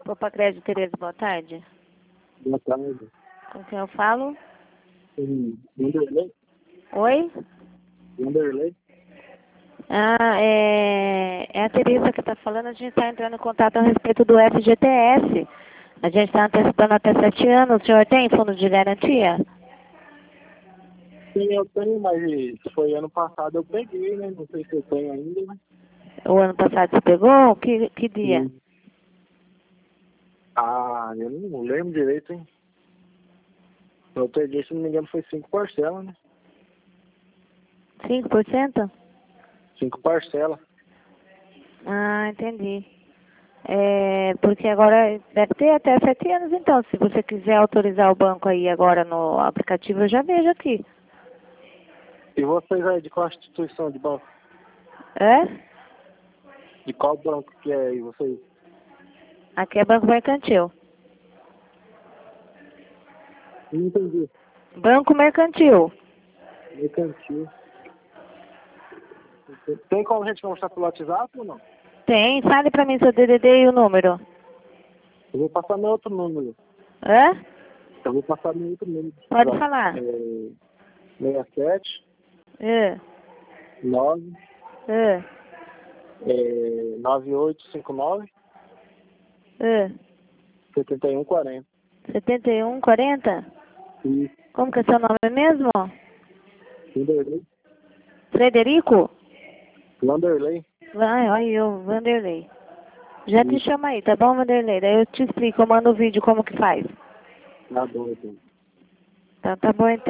Copa Crédito Tereza, boa tarde. Boa tarde. Com quem eu falo? Wanderlei? Oi? Wanderlei? É a Tereza que está falando. A gente está entrando em contato a respeito do FGTS. A gente está antecipando até 7 anos. O senhor tem fundo de garantia? Sim, eu tenho, mas foi ano passado eu peguei, né? Não sei se eu tenho ainda, né? O ano passado você pegou? Que dia? Sim. Ah, eu não lembro direito, hein? Eu peguei, se não me engano, foi 5 parcelas, né? 5%? 5 parcelas. Ah, entendi. Porque agora deve ter até 7 anos, então. Se você quiser autorizar o banco aí agora no aplicativo, eu já vejo aqui. E vocês aí, de qual instituição de banco? É? De qual banco que é aí, vocês? Aqui é Banco Mercantil. Não entendi. Banco Mercantil. Mercantil. Tem como a gente conversar pelo WhatsApp ou não? Tem. Fale pra mim seu DDD e o número. Eu vou passar meu outro número. É? Eu vou passar meu outro número. Pode falar. 67 É. 9 É. 9859 É. 7140. 7140? E Como que é seu nome mesmo? Wanderlei. Frederico? Wanderlei. Vai, olha eu, Vanderlei. Já te Isso. chama aí, tá bom, Vanderlei? Daí eu te explico, eu mando o vídeo como que faz. Tá bom, então. Tá bom então.